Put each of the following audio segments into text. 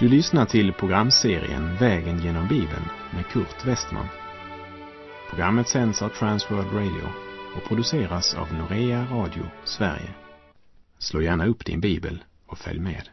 Du lyssnar till programserien Vägen genom Bibeln med Kurt Westman. Programmet sänds av Transworld Radio och produceras av Norea Radio Sverige. Slå gärna upp din bibel och följ med.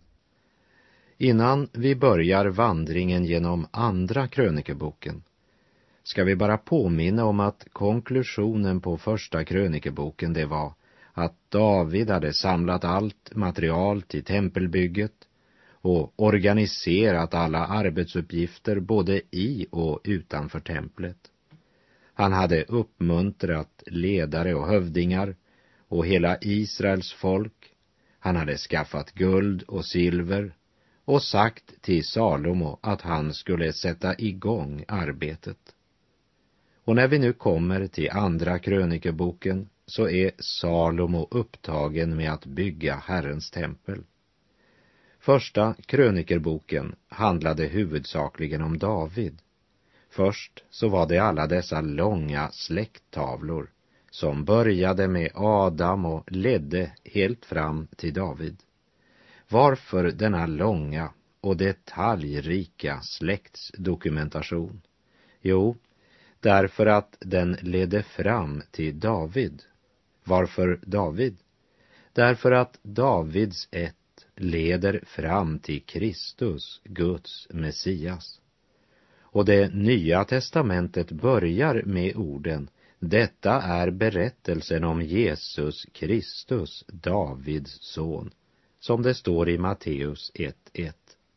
Innan vi börjar vandringen genom andra krönikeboken ska vi bara påminna om att konklusionen på första krönikeboken det var att David hade samlat allt material till tempelbygget och organiserat alla arbetsuppgifter både i och utanför templet. Han hade uppmuntrat ledare och hövdingar och hela Israels folk. Han hade skaffat guld och silver och sagt till Salomo att han skulle sätta igång arbetet. Och när vi nu kommer till andra krönikeboken så är Salomo upptagen med att bygga Herrens tempel. Första krönikerboken handlade huvudsakligen om David. Först så var det alla dessa långa släkttavlor som började med Adam och ledde helt fram till David. Varför denna långa och detaljrika släktsdokumentation? Jo, därför att den ledde fram till David. Varför David? Därför att Davids ett leder fram till Kristus, Guds Messias. Och det nya testamentet börjar med orden: detta är berättelsen om Jesus Kristus, Davids son, som det står i Matteus 1:1.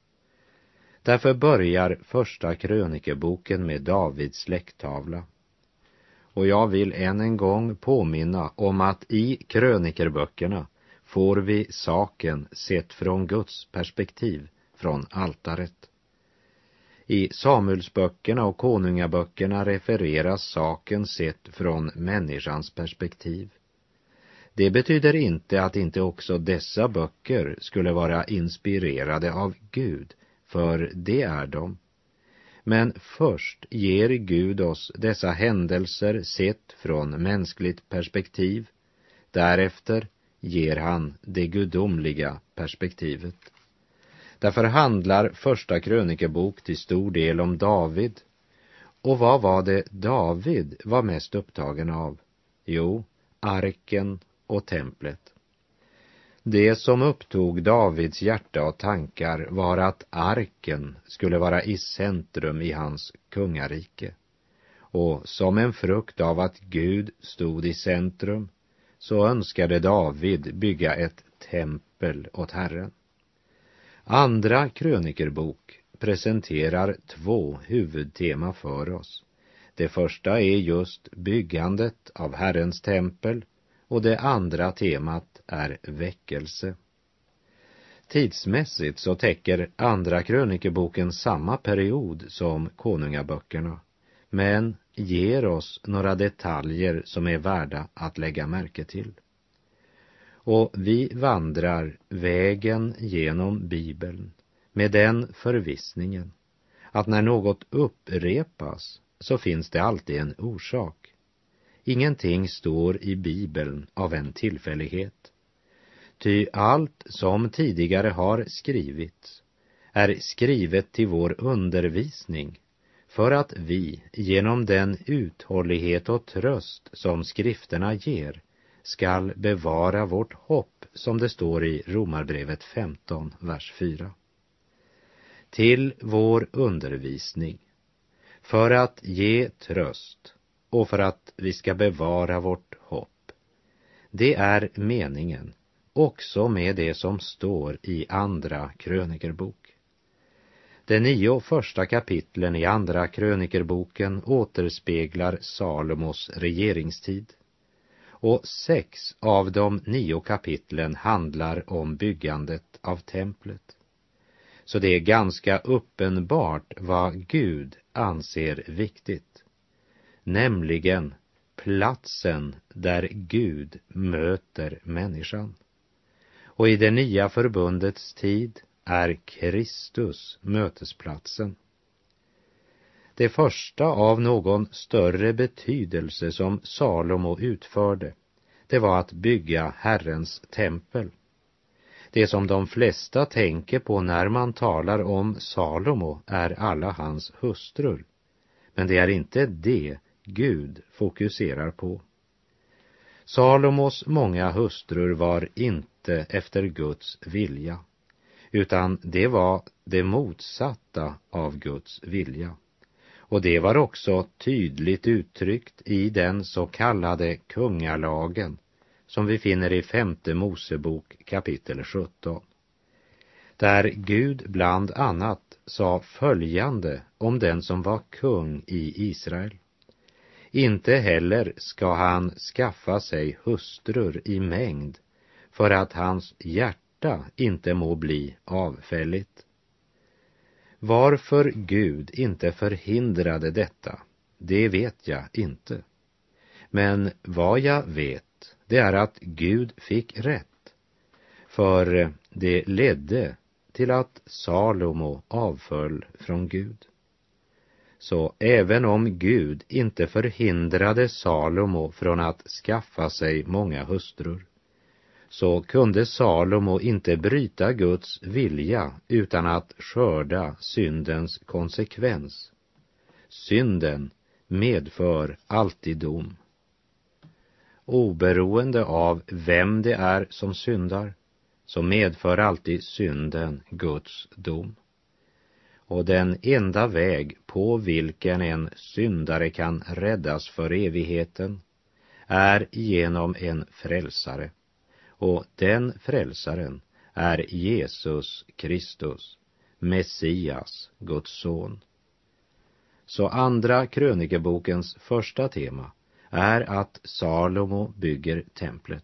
Därför börjar första krönikeboken med Davids släkttavla. Och jag vill än en gång påminna om att i krönikerböckerna får vi saken sett från Guds perspektiv, från altaret. I Samuelsböckerna och konungaböckerna refereras saken sett från människans perspektiv. Det betyder inte att inte också dessa böcker skulle vara inspirerade av Gud, för det är de. Men först ger Gud oss dessa händelser sett från mänskligt perspektiv. Därefter ger han det gudomliga perspektivet. Därför handlar första krönikebok till stor del om David. Och vad var det David var mest upptagen av? Jo, arken och templet. Det som upptog Davids hjärta och tankar var att arken skulle vara i centrum i hans kungarike. Och som en frukt av att Gud stod i centrum så önskade David bygga ett tempel åt Herren. Andra krönikerbok presenterar två huvudtema för oss. Det första är just byggandet av Herrens tempel och det andra temat är väckelse. Tidsmässigt så täcker andra krönikeboken samma period som konungaböckerna, men ger oss några detaljer som är värda att lägga märke till. Och vi vandrar vägen genom Bibeln med den förvissningen att när något upprepas så finns det alltid en orsak. Ingenting står i Bibeln av en tillfällighet. Ty allt som tidigare har skrivits är skrivet till vår undervisning, för att vi genom den uthållighet och tröst som skrifterna ger skall bevara vårt hopp, som det står i Romarbrevet 15, vers 4. Till vår undervisning, för att ge tröst och för att vi ska bevara vårt hopp. Det är meningen också med det som står i andra krönikerbok. De 9 första kapitlen i andra krönikerboken återspeglar Salomos regeringstid. Och 6 av de 9 kapitlen handlar om byggandet av templet. Så det är ganska uppenbart vad Gud anser viktigt. Nämligen platsen där Gud möter människan. Och i det nya förbundets tid är Kristus mötesplatsen. Det första av någon större betydelse som Salomo utförde, det var att bygga Herrens tempel. Det som de flesta tänker på när man talar om Salomo är alla hans hustrur. Men det är inte det Gud fokuserar på. Salomos många hustrur var inte efter Guds vilja, utan det var det motsatta av Guds vilja. Och det var också tydligt uttryckt i den så kallade kungalagen som vi finner i 5:e Mosebok kapitel 17. Där Gud bland annat sa följande om den som var kung i Israel. Inte heller ska han skaffa sig hustrur i mängd för att hans hjärta inte må bli avfälligt. Varför Gud inte förhindrade detta, det vet jag inte. Men vad jag vet, det är att Gud fick rätt. För det ledde till att Salomo avföll från Gud. Så även om Gud inte förhindrade Salomo från att skaffa sig många hustrur, så kunde Salomo inte bryta Guds vilja utan att skörda syndens konsekvens. Synden medför alltid dom. Oberoende av vem det är som syndar, så medför alltid synden Guds dom. Och den enda väg på vilken en syndare kan räddas för evigheten är genom en frälsare. Och den frälsaren är Jesus Kristus, Messias, Guds son. Så andra krönikebokens första tema är att Salomo bygger templet.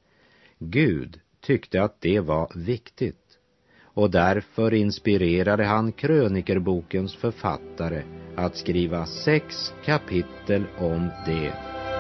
Gud tyckte att det var viktigt, och därför inspirerade han krönikerbokens författare att skriva 6 kapitel om det.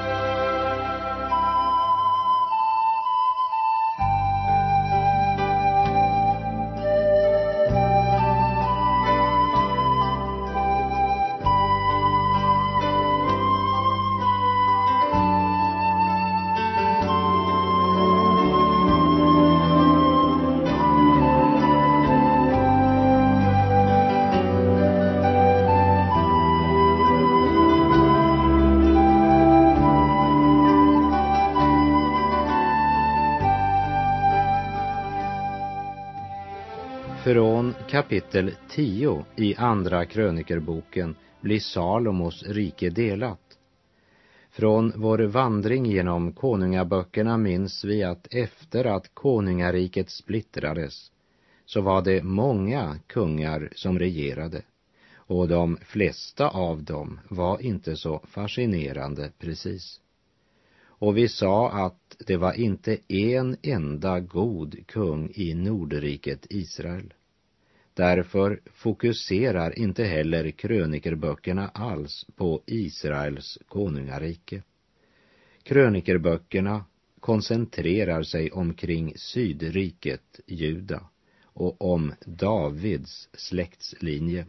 Från kapitel 10 i andra krönikerboken blir Salomos rike delat. Från vår vandring genom konungaböckerna minns vi att efter att konungariket splittrades så var det många kungar som regerade, och de flesta av dem var inte så fascinerande precis. Och vi sa att det var inte en enda god kung i Nordriket Israel. Därför fokuserar inte heller krönikerböckerna alls på Israels konungarike. Krönikerböckerna koncentrerar sig omkring Sydriket, Juda, och om Davids släktslinje.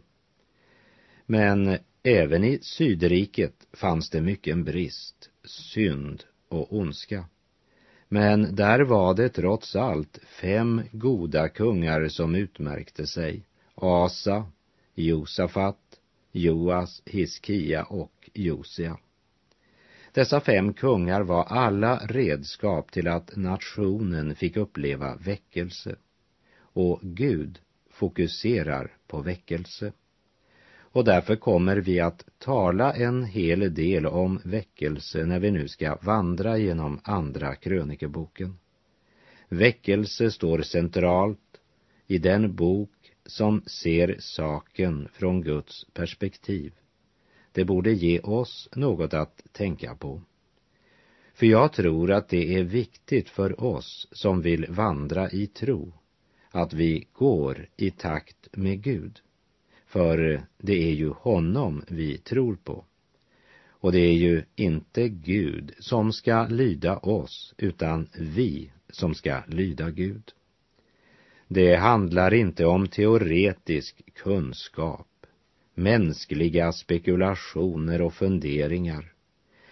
Men även i Sydriket fanns det mycket brist, synd och ondska. Men där var det trots allt 5 goda kungar som utmärkte sig: Asa, Josafat, Joas, Hiskia och Josia. Dessa 5 kungar var alla redskap till att nationen fick uppleva väckelse. Och Gud fokuserar på väckelse. Och därför kommer vi att tala en hel del om väckelse när vi nu ska vandra genom andra krönikeboken. Väckelse står centralt i den bok som ser saken från Guds perspektiv. Det borde ge oss något att tänka på. För jag tror att det är viktigt för oss som vill vandra i tro att vi går i takt med Gud. För det är ju honom vi tror på. Och det är ju inte Gud som ska lyda oss, utan vi som ska lyda Gud. Det handlar inte om teoretisk kunskap, mänskliga spekulationer och funderingar.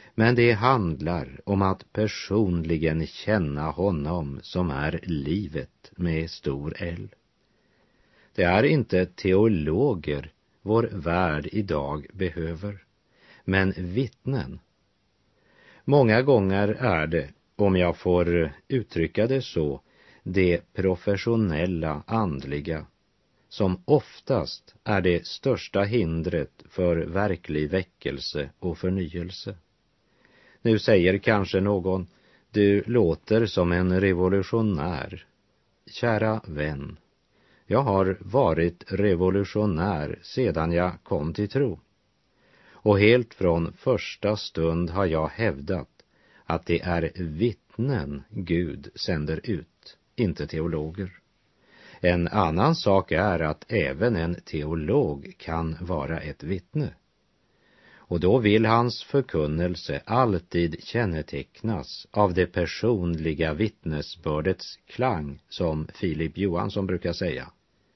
Men det handlar om att personligen känna honom som är livet med stor L. Det är inte teologer vår värld idag behöver, men vittnen. Många gånger är det, om jag får uttrycka det så, det professionella andliga som oftast är det största hindret för verklig väckelse och förnyelse. Nu säger kanske någon, du låter som en revolutionär. Kära vän, jag har varit revolutionär sedan jag kom till tro. Och helt från första stund har jag hävdat att det är vittnen Gud sänder ut, inte teologer. En annan sak är att även en teolog kan vara ett vittne. Och då vill hans förkunnelse alltid kännetecknas av det personliga vittnesbördets klang, som Filip Johansson brukar säga.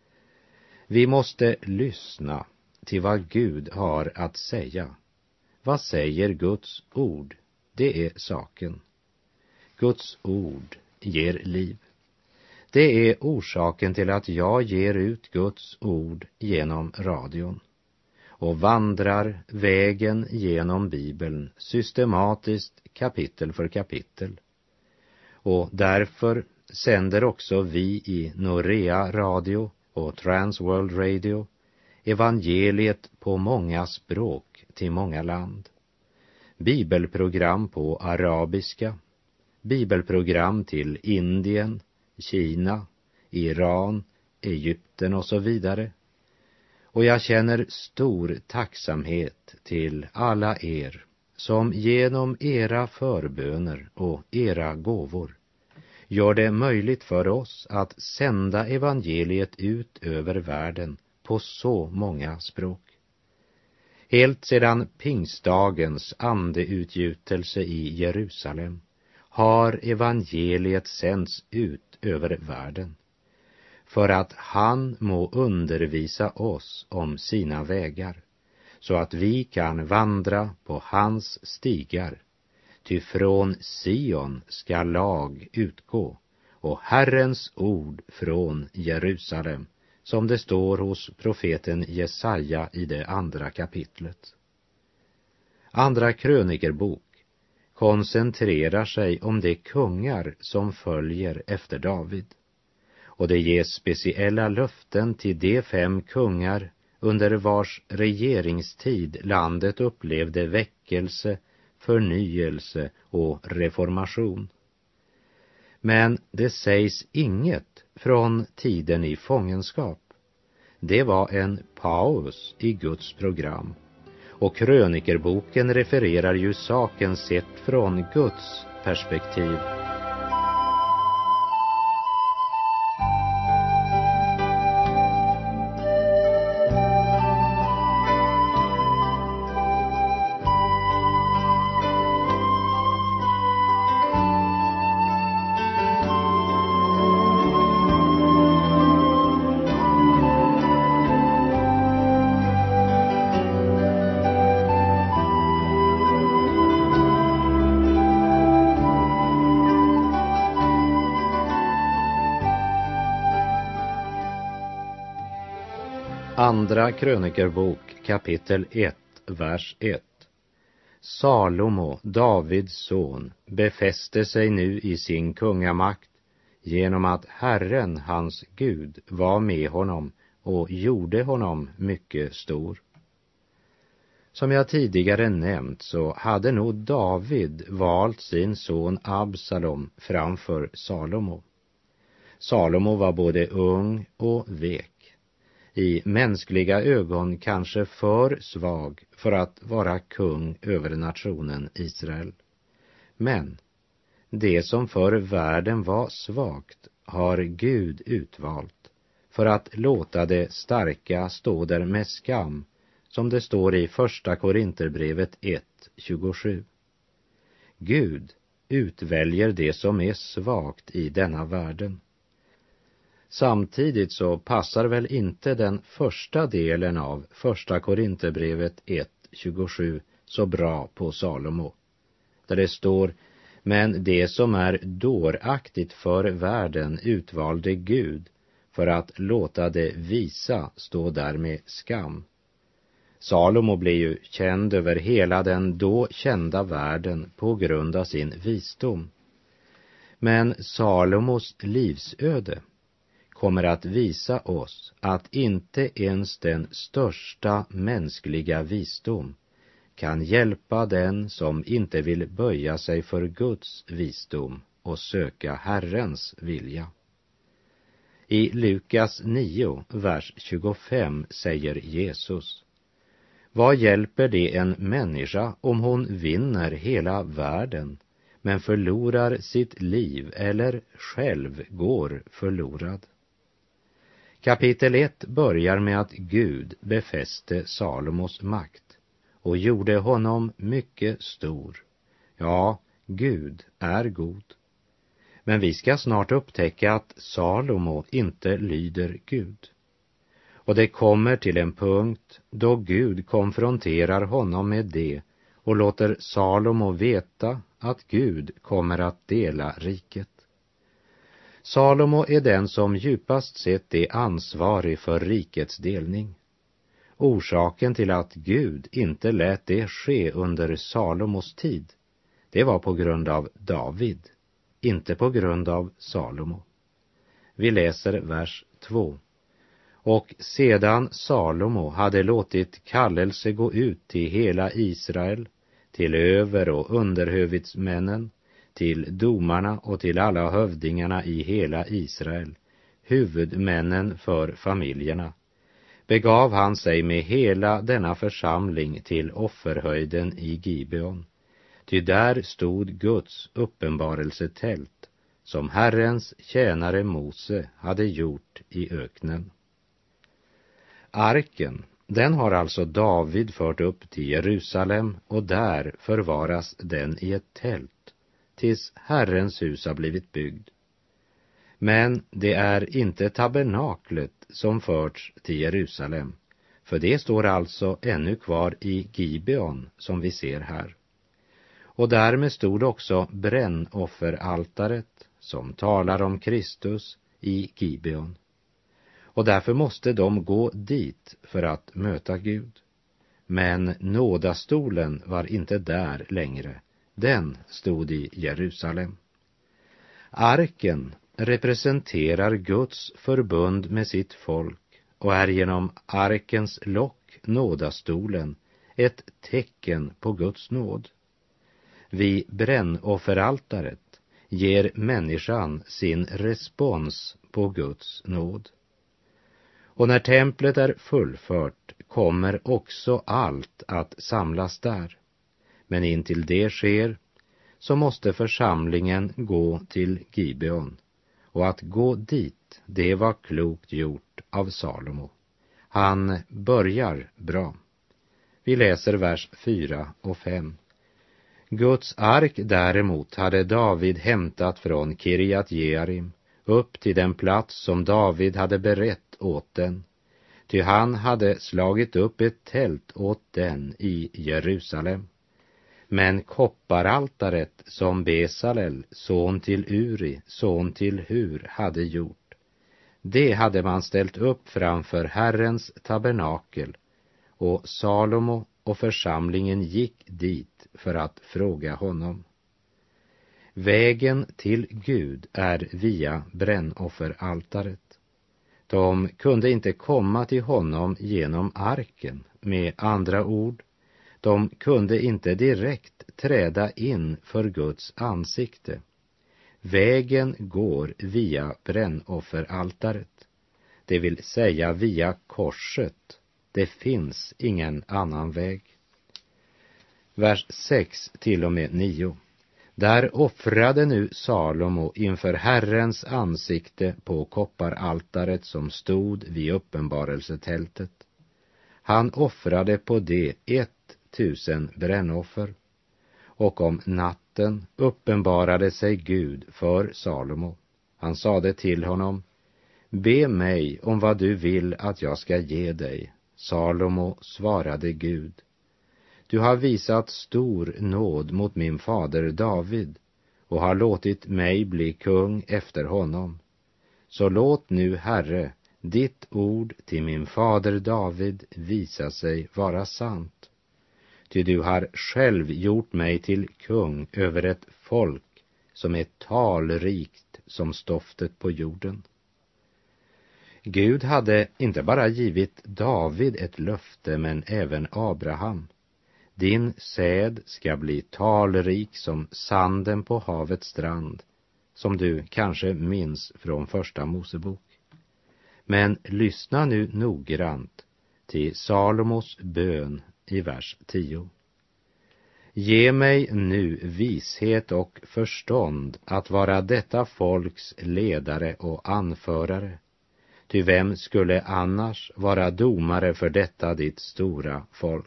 Vi måste lyssna till vad Gud har att säga. Vad säger Guds ord? Det är saken. Guds ord ger liv. Det är orsaken till att jag ger ut Guds ord genom radion och vandrar vägen genom Bibeln systematiskt kapitel för kapitel. Och därför sänder också vi i Norea Radio och Transworld Radio evangeliet på många språk till många land. Bibelprogram på arabiska, bibelprogram till Indien, Kina, Iran, Egypten och så vidare. Och jag känner stor tacksamhet till alla er som genom era förböner och era gåvor gör det möjligt för oss att sända evangeliet ut över världen på så många språk. Helt sedan pingstdagens andeutgjutelse i Jerusalem har evangeliet sänds ut över världen, för att han må undervisa oss om sina vägar, så att vi kan vandra på hans stigar. Ty från Sion ska lag utgå, och Herrens ord från Jerusalem, som det står hos profeten Jesaja i det 2:a kapitlet. Andra krönikerbok koncentrerar sig om de kungar som följer efter David. Och det ges speciella löften till de 5 kungar under vars regeringstid landet upplevde väckelse, förnyelse och reformation. Men det sägs inget från tiden i fångenskap. Det var en paus i Guds program. Och krönikerboken refererar ju saken sett från Guds perspektiv. Andra krönikerbok kapitel 1, vers 1. Salomo, Davids son, befäste sig nu i sin kungamakt genom att Herren, hans Gud, var med honom och gjorde honom mycket stor. Som jag tidigare nämnt så hade nog David valt sin son Absalom framför Salomo. Salomo var både ung och vek. I mänskliga ögon kanske för svag för att vara kung över nationen Israel. Men det som för världen var svagt har Gud utvalt för att låta det starka stå där med skam, som det står i 1 Korinterbrevet 1:27. Gud utväljer det som är svagt i denna världen. Samtidigt så passar väl inte den första delen av 1 Korinterbrevet 1:27 så bra på Salomo. där det står: men det som är dåraktigt för världen utvalde Gud för att låta det visa stå där med skam. Salomo blev ju känd över hela den då kända världen på grund av sin visdom. Men Salomos livsöde kommer att visa oss att inte ens den största mänskliga visdom kan hjälpa den som inte vill böja sig för Guds visdom och söka Herrens vilja. I Lukas 9, vers 25 säger Jesus: vad hjälper det en människa om hon vinner hela världen men förlorar sitt liv eller själv går förlorad? Kapitel 1 börjar med att Gud befäste Salomos makt och gjorde honom mycket stor. Ja, Gud är god. Men vi ska snart upptäcka att Salomo inte lyder Gud. Och det kommer till en punkt då Gud konfronterar honom med det och låter Salomo veta att Gud kommer att dela riket. Salomo är den som djupast sett är ansvarig för rikets delning. Orsaken till att Gud inte lät det ske under Salomos tid, det var på grund av David, inte på grund av Salomo. Vi läser vers 2. Och sedan Salomo hade låtit kallelse gå ut till hela Israel, till över- och underhövitsmännen, till domarna och till alla hövdingarna i hela Israel, huvudmännen för familjerna, begav han sig med hela denna församling till offerhöjden i Gibeon. Ty där stod Guds uppenbarelsetält, som Herrens tjänare Mose hade gjort i öknen. Arken, den har alltså David fört upp till Jerusalem, och där förvaras den i ett tält tills Herrens hus har blivit byggd. Men det är inte tabernaklet som förts till Jerusalem, för det står alltså ännu kvar i Gibeon som vi ser här. Och därmed stod också brännofferaltaret som talar om Kristus i Gibeon. Och därför måste de gå dit för att möta Gud. Men nådastolen var inte där längre. Den stod i Jerusalem. Arken representerar Guds förbund med sitt folk och är genom arkens lock, nådastolen, ett tecken på Guds nåd. Vid brännofferaltaret ger människan sin respons på Guds nåd. Och när templet är fullfört kommer också allt att samlas där. Men intill det sker så måste församlingen gå till Gibeon. Och att gå dit, det var klokt gjort av Salomo. Han börjar bra. Vi läser vers 4 och 5. Guds ark däremot hade David hämtat från Kirjat Jearim upp till den plats som David hade berett åt den. Ty han hade slagit upp ett tält åt den i Jerusalem. Men kopparaltaret som Besalel, son till Uri, son till Hur, hade gjort, det hade man ställt upp framför Herrens tabernakel, och Salomo och församlingen gick dit för att fråga honom. Vägen till Gud är via brännofferaltaret. De kunde inte komma till honom genom arken, med andra ord, de kunde inte direkt träda in för Guds ansikte. Vägen går via brännofferaltaret, det vill säga via korset. Det finns ingen annan väg. Vers 6 till och med 9. Där offrade nu Salomo inför Herrens ansikte på kopparaltaret som stod vid uppenbarelsetältet. Han offrade på det 1000 brännoffer. Och om natten uppenbarade sig Gud för Salomo. Han sade till honom: be mig om vad du vill att jag ska ge dig. Salomo svarade Gud: Du har visat stor nåd mot min fader David och har låtit mig bli kung efter honom. Så låt nu, Herre, ditt ord till min fader David visa sig vara sant. Ty du har själv gjort mig till kung över ett folk som är talrikt som stoftet på jorden. Gud hade inte bara givit David ett löfte, men även Abraham. Din säd ska bli talrik som sanden på havets strand, som du kanske minns från första Mosebok. Men lyssna nu noggrant till Salomos bön i vers 10. Ge mig nu vishet och förstånd att vara detta folks ledare och anförare. Ty vem skulle annars vara domare för detta ditt stora folk?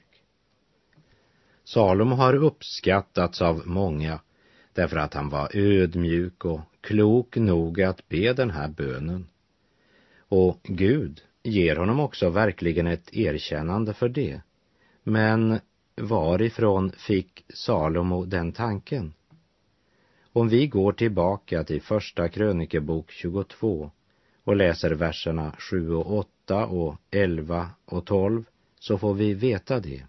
Salomo har uppskattats av många därför att han var ödmjuk och klok nog att be den här bönen. Och Gud ger honom också verkligen ett erkännande för det. Men varifrån fick Salomo den tanken? Om vi går tillbaka till första krönikebok 22 och läser verserna 7 och 8 och 11 och 12, så får vi veta det.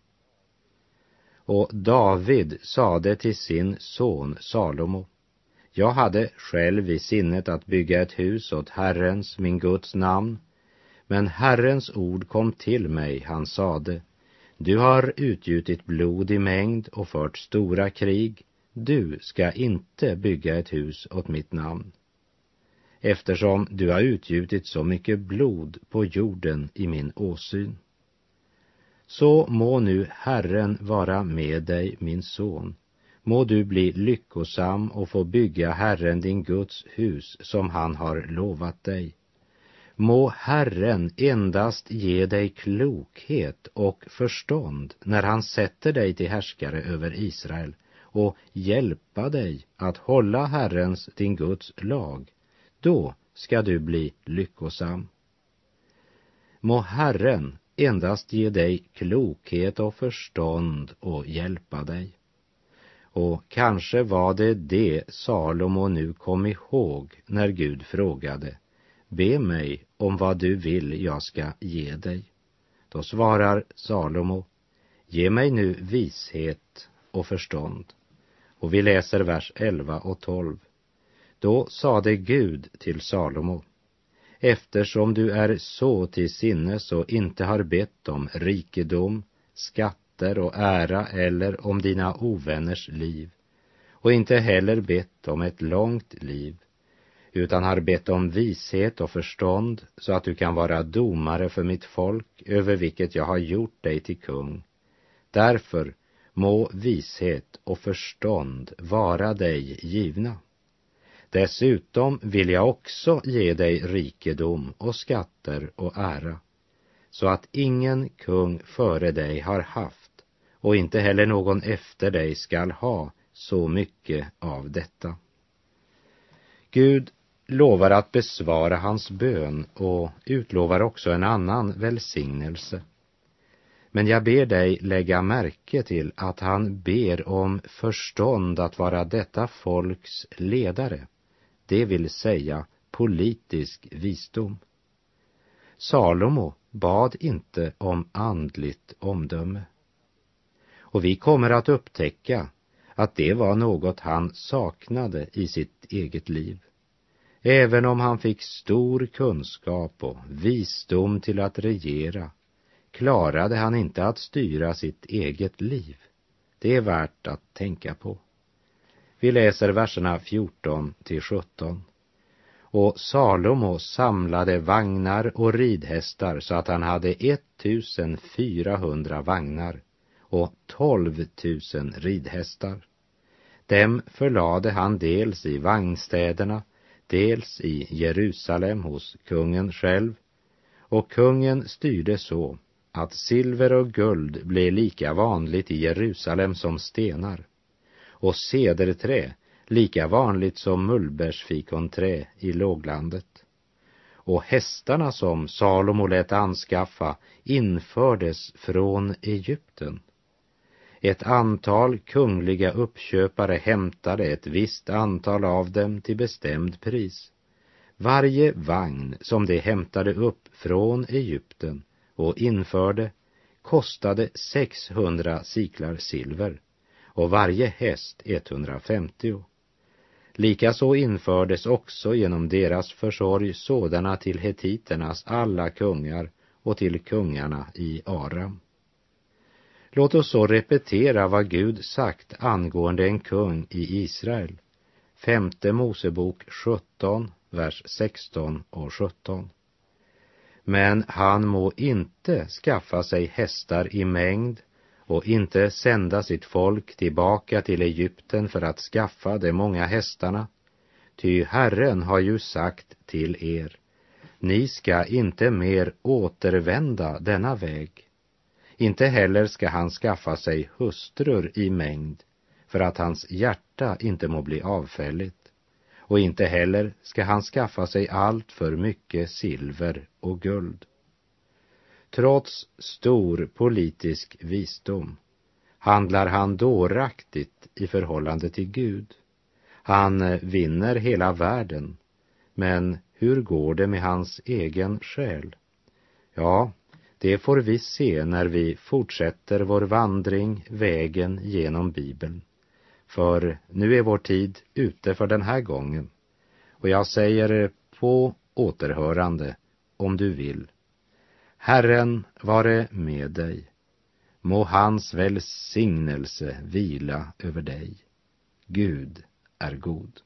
Och David sade till sin son Salomo: jag hade själv i sinnet att bygga ett hus åt Herrens, min Guds namn, men Herrens ord kom till mig, han sade: du har utgjutit blod i mängd och fört stora krig, du ska inte bygga ett hus åt mitt namn. Eftersom du har utgjutit så mycket blod på jorden i min åsyn. Så må nu Herren vara med dig, min son. Må du bli lyckosam och få bygga Herren din Guds hus som han har lovat dig. Må Herren endast ge dig klokhet och förstånd när han sätter dig till härskare över Israel och hjälpa dig att hålla Herrens din Guds lag. Då ska du bli lyckosam. Må Herren endast ge dig klokhet och förstånd och hjälpa dig. Och kanske var det Salomo nu kom ihåg när Gud frågade: be mig om vad du vill jag ska ge dig. Då svarar Salomo: ge mig nu vishet och förstånd. Och vi läser vers 11 och 12. Då sade Gud till Salomo: eftersom du är så till sinnes och inte har bett om rikedom, skatter och ära eller om dina ovänners liv, och inte heller bett om ett långt liv, utan har bett om vishet och förstånd så att du kan vara domare för mitt folk över vilket jag har gjort dig till kung. Därför må vishet och förstånd vara dig givna. Dessutom vill jag också ge dig rikedom och skatter och ära, så att ingen kung före dig har haft, och inte heller någon efter dig skall ha så mycket av detta. Gud lovar att besvara hans bön och utlovar också en annan välsignelse. Men jag ber dig lägga märke till att han ber om förstånd att vara detta folks ledare, det vill säga politisk visdom. Salomo bad inte om andligt omdöme. Och vi kommer att upptäcka att det var något han saknade i sitt eget liv. Även om han fick stor kunskap och visdom till att regera, klarade han inte att styra sitt eget liv. Det är värt att tänka på. Vi läser verserna 14 till 17. Och Salomo samlade vagnar och ridhästar så att han hade 1400 vagnar och 12 000 ridhästar. Dem förlade han dels i vagnstäderna, dels i Jerusalem hos kungen själv, och kungen styrde så att silver och guld blev lika vanligt i Jerusalem som stenar, och cederträ lika vanligt som mullbärsfikonträ i låglandet. Och hästarna som Salomo lät anskaffa infördes från Egypten. Ett antal kungliga uppköpare hämtade ett visst antal av dem till bestämd pris. Varje vagn som de hämtade upp från Egypten och införde kostade 600 siklar silver och varje häst 150. Likaså infördes också genom deras försorg sådana till hetiternas alla kungar och till kungarna i Aram. Låt oss så repetera vad Gud sagt angående en kung i Israel. 5:e Mosebok 17, vers 16 och 17. Men han må inte skaffa sig hästar i mängd och inte sända sitt folk tillbaka till Egypten för att skaffa de många hästarna. Ty Herren har ju sagt till er, ni ska inte mer återvända denna väg. Inte heller ska han skaffa sig hustrur i mängd, för att hans hjärta inte må bli avfälligt. Och inte heller ska han skaffa sig allt för mycket silver och guld. Trots stor politisk visdom handlar han dåraktigt i förhållande till Gud. Han vinner hela världen, men hur går det med hans egen själ? Ja, det får vi se när vi fortsätter vår vandring vägen genom Bibeln. För nu är vår tid ute för den här gången. Och jag säger på återhörande, om du vill. Herren vare med dig. Må hans välsignelse vila över dig. Gud är god.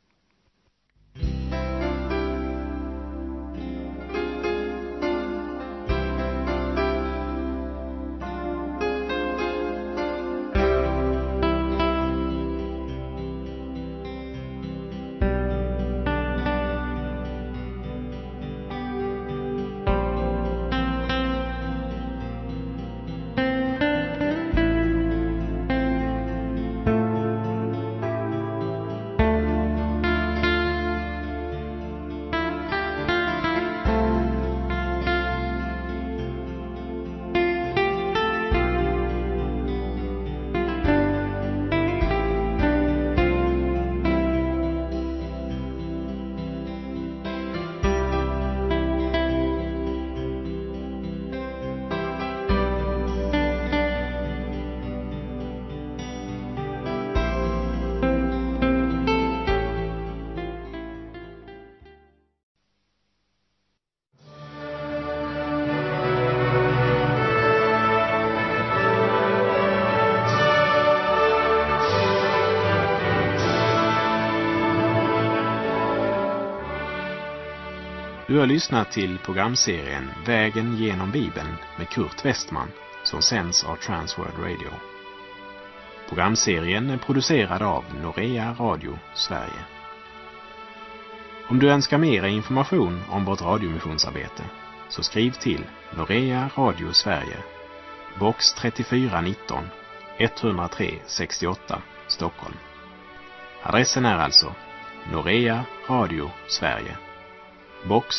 Du har lyssnat till programserien Vägen genom Bibeln med Kurt Westman som sänds av Transworld Radio. Programserien är producerad av Norea Radio Sverige. Om du önskar mer information om vårt radiomissionsarbete så skriv till Norea Radio Sverige, box 3419 103 68 Stockholm. Adressen är alltså Norea Radio Sverige, box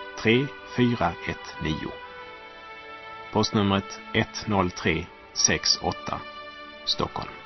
3419. Postnumret 10368 Stockholm.